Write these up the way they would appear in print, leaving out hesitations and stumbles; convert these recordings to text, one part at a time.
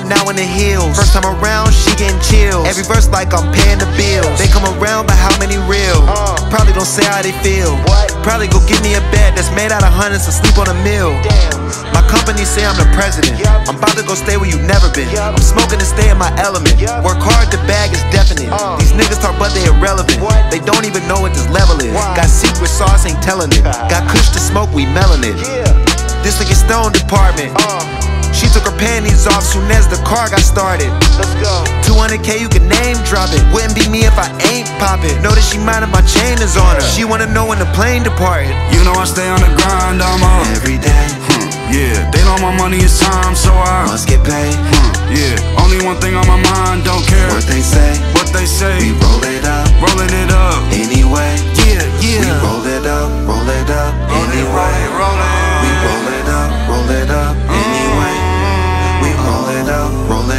now in the hills. First time around, she getting chills. Every verse like I'm paying the bills. They come around, but how many real? Probably don't say how they feel. Probably go give me a bed that's made out of hundreds and sleep on a meal. My company say I'm the president. I'm about to go stay where you've never been. I'm smoking to stay in my element. Work hard, the bag is definite. These niggas talk but they irrelevant. They don't even know what this level is. Got secret sauce, ain't telling it. Got kush to smoke, we melon it. This like a stone department. She took her panties off soon as the car got started. Let's go. 200K, you can name drop it. Wouldn't be me if I ain't pop it. Know that she mad if my chain is on her. She wanna know when the plane departed. You know I stay on the grind, I'm up every day. Yeah, they know my money is time, so I must get paid. Yeah, only one thing on my mind, don't care what they say. What they say. We rolling it up anyway. Yeah, yeah. We roll it up anyway. We roll it up anyway. We roll it up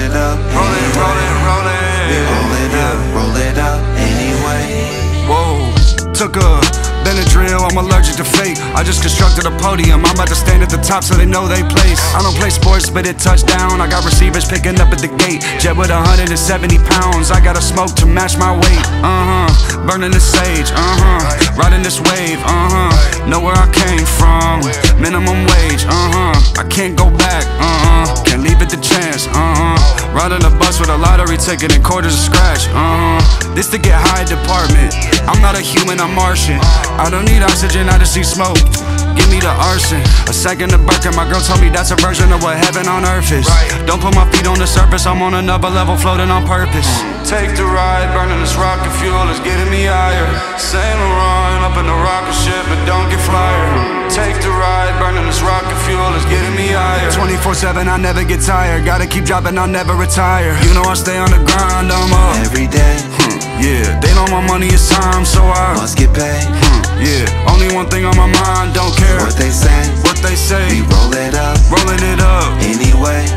anyway. Whoa, took a Benadryl, I'm allergic to fate. I just constructed a podium, I'm about to stand at the top so they know they place. I don't play sports, but it touchdown. I got receivers picking up at the gate. Jet with 170 pounds, I gotta smoke to match my weight. Burning the sage, riding this wave, know where I came from, minimum wage, I can't go back, can't leave it to chance, riding a bus with a lottery ticket and quarters of scratch, this to get high department. I'm not a human, I'm Martian. I don't need oxygen, I just see smoke. Give me the arson. A second of Birkin, my girl told me that's a version of what heaven on earth is. Don't put my feet on the surface, I'm on another level floating on purpose. Take the ride, burning this rocket fuel is getting me higher. Saint Laurent up in the rocket ship, but don't get flyer. Take the ride, burning this rocket fuel is getting me higher. 24/7, I never get tired. Gotta keep dropping, I'll never retire. You know I stay on the grind, I'm up every day. Yeah, they know my money is time, so I must get paid. Yeah, only one thing on my mind, don't care what they say. What they say. We roll it up anyway.